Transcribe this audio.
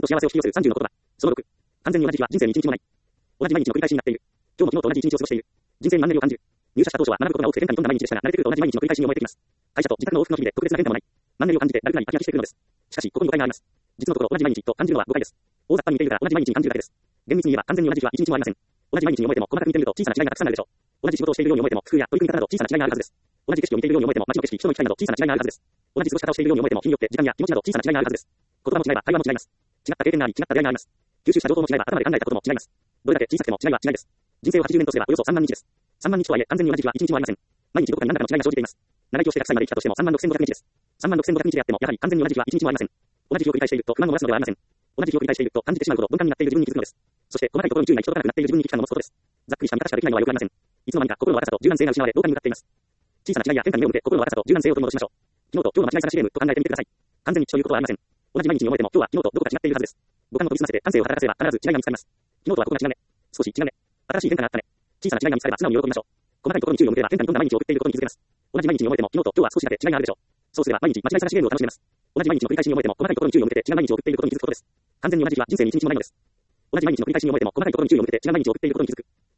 と幸せを引き寄せる30の言葉。その6。完全に同じ日は人生に一日もない。同じ毎日の繰り返しになっている。今日も昨日と同じ一日を過ごしている。人生に万年を感じる。入社した当初は学ぶことが多くて変化に富んだ毎日でしたが、慣れてくると同じ毎日の繰り返しに思えてきます。会社と自宅の往復の日々で特別な変化もない。万年を感じてだるくなり飽き飽きしてくるのです。しかし、ここに誤解があります。実のところ同じ毎日と感じるのは誤解です。大雑把に見ているから同じ毎日に感じるだけです。厳密に言えば完全に同じ日は一日もありません。同じ毎日に思えても細かく見てみると小さな違いがたくさんあるでしょう。同じ仕事をしているように思えても工夫や取り組み方など小さな違いがあるはずです。同じ景色を見ているように思えても街の景色、人の行き来など小さな違いがあるはずです。同じ過ごし方をしているように思えても日によって時間や気持ちなど小さな違いがあるはずです。言葉も違えば会話も違います。違った経験があり、違った出会いがあります。吸収した情報も違えば頭で考えたことも違います。どれだけ小さくても違いは違いです。人生を80年とすればおよそ3万日です。3万日とはいえ完全に同じ日は1日もありません。毎日どこかに何らかの違いが生じています。長生きをして100歳まで生きたとしても36,500日です。36,500日であってもやはり完全に同じ日は1日もありません。同じ日を繰り返していると不満を漏らすのではありません。同じ日を繰り返していると感じてしまうほど鈍感になっている自分に気づくのです。そして細かいところに注意が行き届かなくなっている自分に危機感を持つことです。ざっくりした見方しかできないのはよくありません。いつの間にか心の若さと柔軟性が失われ老化に向かっています。小さな違いや変化に目を向け心の若さと柔軟性を取り戻しましょう。昨日と今日の間違い探しゲームと考えてみてください。完全に一致ということはありません。同じ毎日に思えても今日は昨日とどこか違っているはずです。五感を研ぎ澄ませて感性を働かせれば必ず違いが見つかります。昨日とはここが違うね。少し違うね。新しい変化があったね。小さな違いが見つかれば素直に喜びましょう。細かいところに注意を向ければ変化に富んだ毎日を送っていることに気づけます。同じ毎日に思えても昨日と今日は少しだけ違いがあるでしょう。そうすれば毎日間違い探しゲームを楽しめます。同じ毎日の繰り返しに思えても細かいところに注意を向けて違う毎日を送っていることに気づくことです。完全に同じ日は人生に一日もないのです。同じ毎日の繰り返しに思えても細かいところに注意を向けて違う毎日を送っていることに気づく。